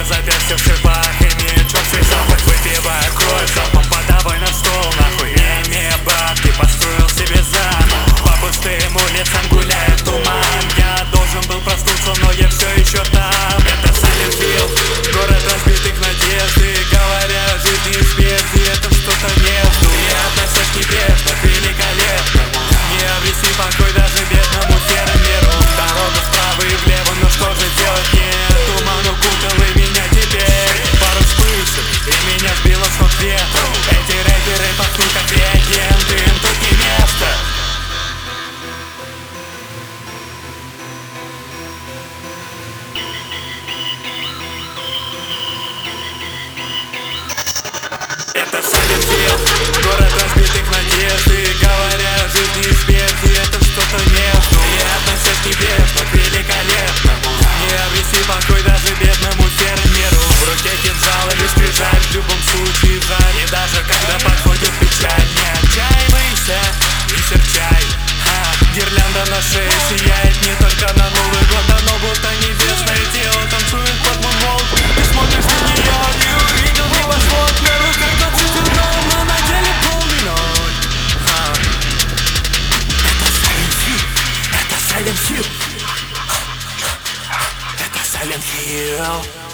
запястье в шипах, имеет черствый запах. Выпиваю кровь, залпом подавай на стол, нахуй. Не имея бабки, построил себе замок. По пустым улицам гуляет туман. Я должен был проснуться, но я все еще там. Это Silent Hill, город разбитых надежд. И говоря, жизнь неизбежна, это что-то между. И относясь небесно к великолепному, не обрести покой даже бедному фермеру. Дорога вправо и влево, но что же делать? Нет, туман укутал и меня теперь. Пару вспышек, и меня сбило с ног ветром. Эти рэперы пахнут как легенды, им тут не место. Это Silent Hill, город разбитых надежд. И говоря, жизнь неизбежна, это что-то между. И относясь небесно к великолепному, не обрести покой даже бедному фермеру. В руке кинжал или скрижаль, в любом случае жаль. И даже когда подходит печаль, не отчаивайся, не серчай. Гирлянда на шее сияет не только на Новый год. Оно будто небесное тело танцует под мунволк. Ты смотришь на нее и увидел небосвод. Первый как 20 утра, но на деле полный ноль. Это Silent Hill. Это Silent Hill.